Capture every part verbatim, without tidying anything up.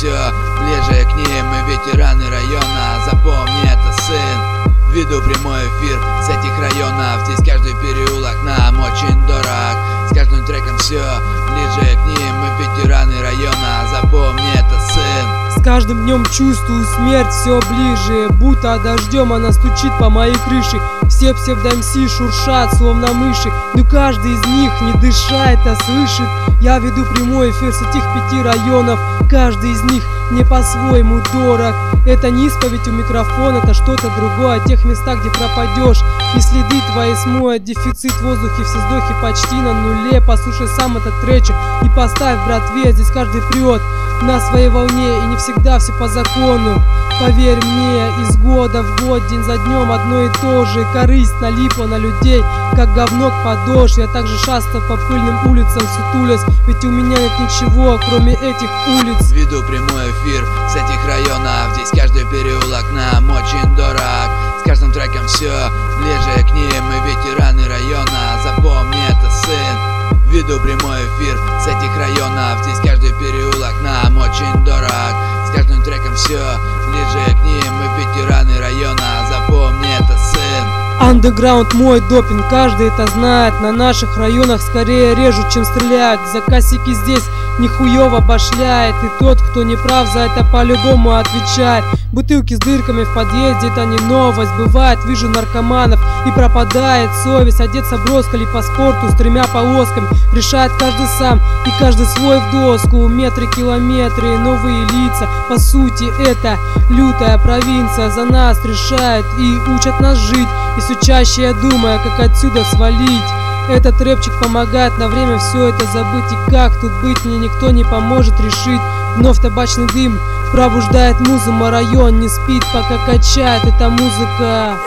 все ближе к ним. Мы ветераны района, запомни это, сын. Веду прямой эфир с этих районов. Здесь каждый переулок нам очень дорог. С каждым треком все ближе к ним. Мы ветераны района, запомни это, сын. С каждым днем чувствую смерть все ближе, будто дождем она стучит по моей крыше. Все псевдо-МС шуршат, словно мыши, но каждый из них не дышает, а слышит. Я веду прямой эфир с этих пяти районов. Каждый из них мне по-своему дорог. Это не исповедь у микрофона, это что-то другое. О тех местах, где пропадешь, и следы твои смоют дефицит в воздухе, все вздохи почти на нуле. Послушай сам этот тречик и поставь, братве, здесь каждый прет на своей волне, и не всегда все по закону. Поверь мне, из года в год, день за днем одно и то же. Корысть налипла на людей, как говно к подошве. Я также шастал по пыльным улицам, сутулясь, ведь у меня нет ничего, кроме этих улиц. Веду прямой эфир с этих районов. Здесь каждый переулок нам очень дорог. С каждым треком все ближе к ним. Мы ветераны района, запомни это, сын. Веду прямой эфир с этих районов. Здесь каждый переулок нам очень дорог. С каждым треком все ближе к ним. Мы ветераны района, запомни это, сын. Андеграунд мой допинг, каждый это знает. На наших районах скорее режут, чем стреляют. За косяки здесь нихуево башляет, и тот, кто не прав, за это по-любому отвечает. Бутылки с дырками в подъезде, это не новость. Бывает, вижу наркоманов, и пропадает совесть. Одеться броскали по спорту с тремя полосками. Решает каждый сам, и каждый свой в доску. Метры, километры, новые лица. По сути, это лютая провинция. За нас решают и учат нас жить. И все чаще я думаю, как отсюда свалить. Этот рэпчик помогает на время все это забыть. И как тут быть, мне никто не поможет решить. Вновь табачный дым пробуждает музу, мой район не спит, пока качает эта музыка.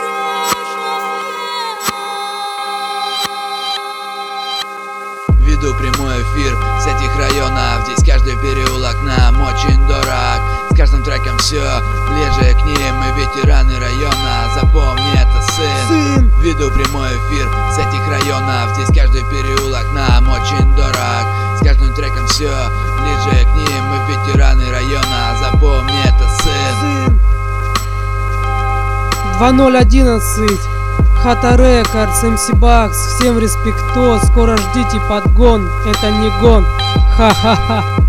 Веду прямой эфир с этих районов. Здесь каждый переулок нам очень дорог. С каждым треком все ближе к ним. Мы ветераны района, запомни это, сын. Сын. Веду прямой эфир с этих районов. Здесь каждый переулок нам очень дорог. С каждым треком все ближе к ним. Мы ветераны района, запомни это, сын. Сын. два ноль одиннадцать Хата Рекордс, МС Бакс, всем респекто. Скоро ждите подгон, это не гон. Ха-ха-ха.